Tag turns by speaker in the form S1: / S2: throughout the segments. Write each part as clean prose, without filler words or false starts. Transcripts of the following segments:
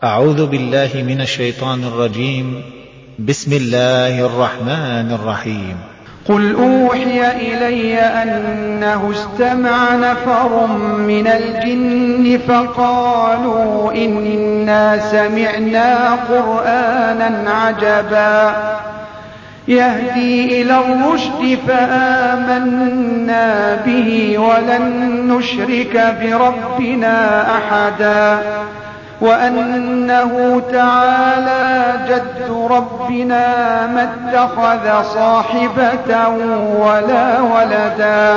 S1: أعوذ بالله من الشيطان الرجيم. بسم الله الرحمن الرحيم.
S2: قل أوحي إلي أنه استمع نفر من الجن فقالوا إنا سمعنا قرآنا عجبا يهدي إلى الرشد فآمنا به ولن نشرك بربنا أحدا وأنه تعالى جد ربنا ما اتخذ صاحبة ولا ولدا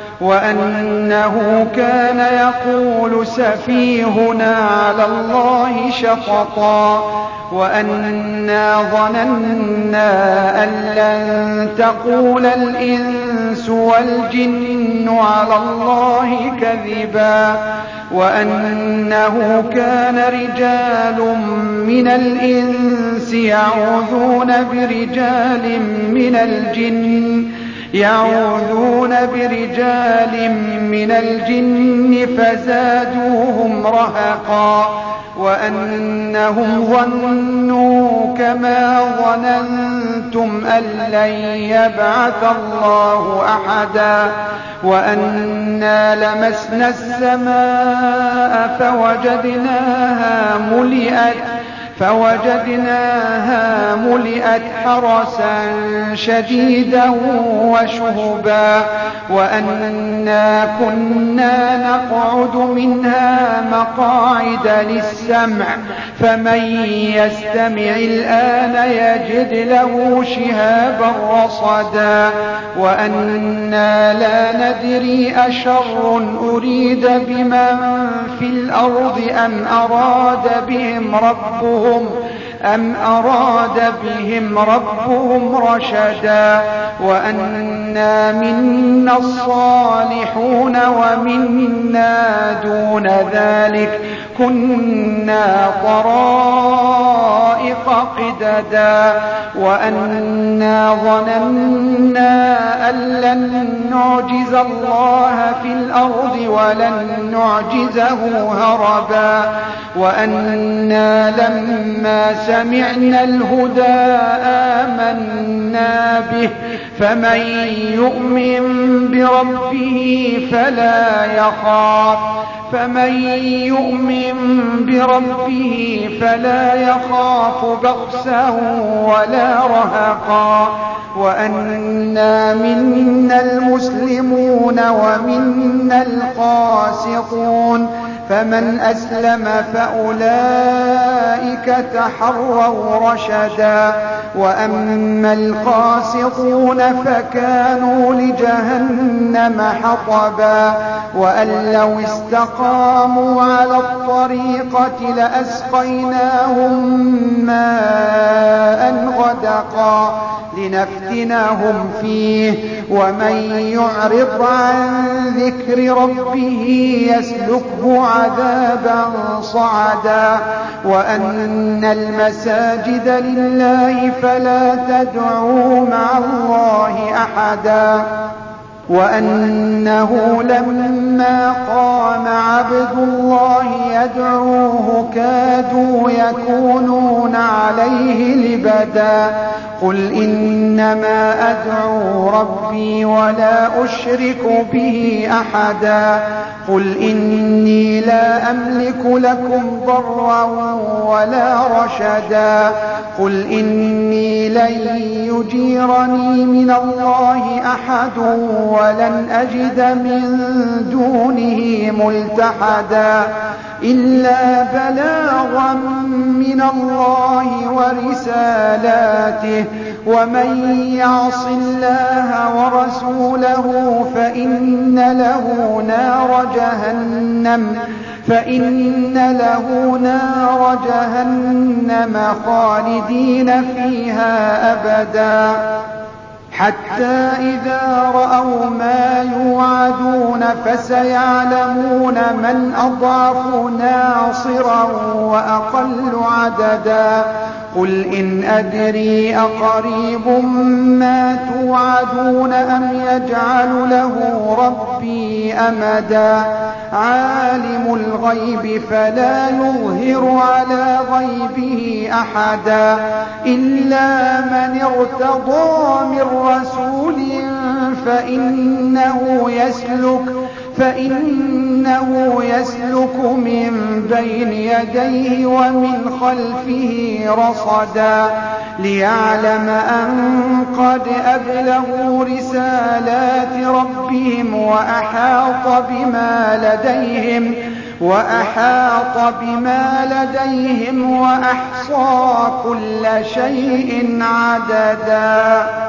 S2: وأنه كان يقول سفيهنا على الله شططا وأنا ظننا أن لن تقول الإنس والجن على الله كذبا وأنه كان رجال من الإنس يعوذون برجال من الجن فزادوهم رهقا وأنهم ظنوا كما ظننتم أن لن يبعث الله أحدا وأنا لمسنا السماء فوجدناها ملئت حرسا شديدا وشهبا وأنا كنا نقعد منها مقاعد للسمع فمن يستمع الآن يجد له شهابا رصدا وأنا لا ندري أشر أريد بمن في الأرض أم أراد بهم ربهم رشدا وأنا منا الصالحون ومنا دون ذلك كنا طرائق قددا وأنا ظننا أن لن نعجز الله في الأرض ولن نعجزه هربا وأنا لما سمعنا الهدى آمنا به فمن يؤمن بربه فلا يخاف بخسا ولا رهقا وأنا منا المسلمون ومنا القاسطون فمن أسلم فأولئك تحروا رشدا وأما القاسطون فكانوا لجهنم حطبا وأن لو استقاموا على الطريقة لأسقيناهم ماء غدقا لنفتنهم فيه ومن يعرض عن ذكر ربه يسلكه عذابا صعدا وأن المساجد لله فلا تدعوا مع الله أحدا وأنه لما قام عبد الله يدعوه كادوا يكونون عليه لبدا قل إنما أدعو ربي ولا أشرك به أحدا قل إني لا أملك لكم ضرا ولا رشدا قل إني لن يجيرني من الله أحد ولن أجد من دونه ملتحدا إلا بلاغا من الله ورسالاته ومن يعص الله ورسوله فإن له نار جهنم خالدين فيها أبدا حتى إذا رأوا ما يوعدون فسيعلمون من أضعف ناصرا وأقل عددا قل إن أدري أقريب ما توعدون أم يجعل له ربي أمدا عالم الغيب فلا يظهر على غيبه أحدا إلا من ارتضى من رسول فإنه يسلك من بين يديه ومن خلفه رصدا ليعلم أن قد أبلغوا رسالات ربهم وأحاط بما لديهم وأحصى كل شيء عددا.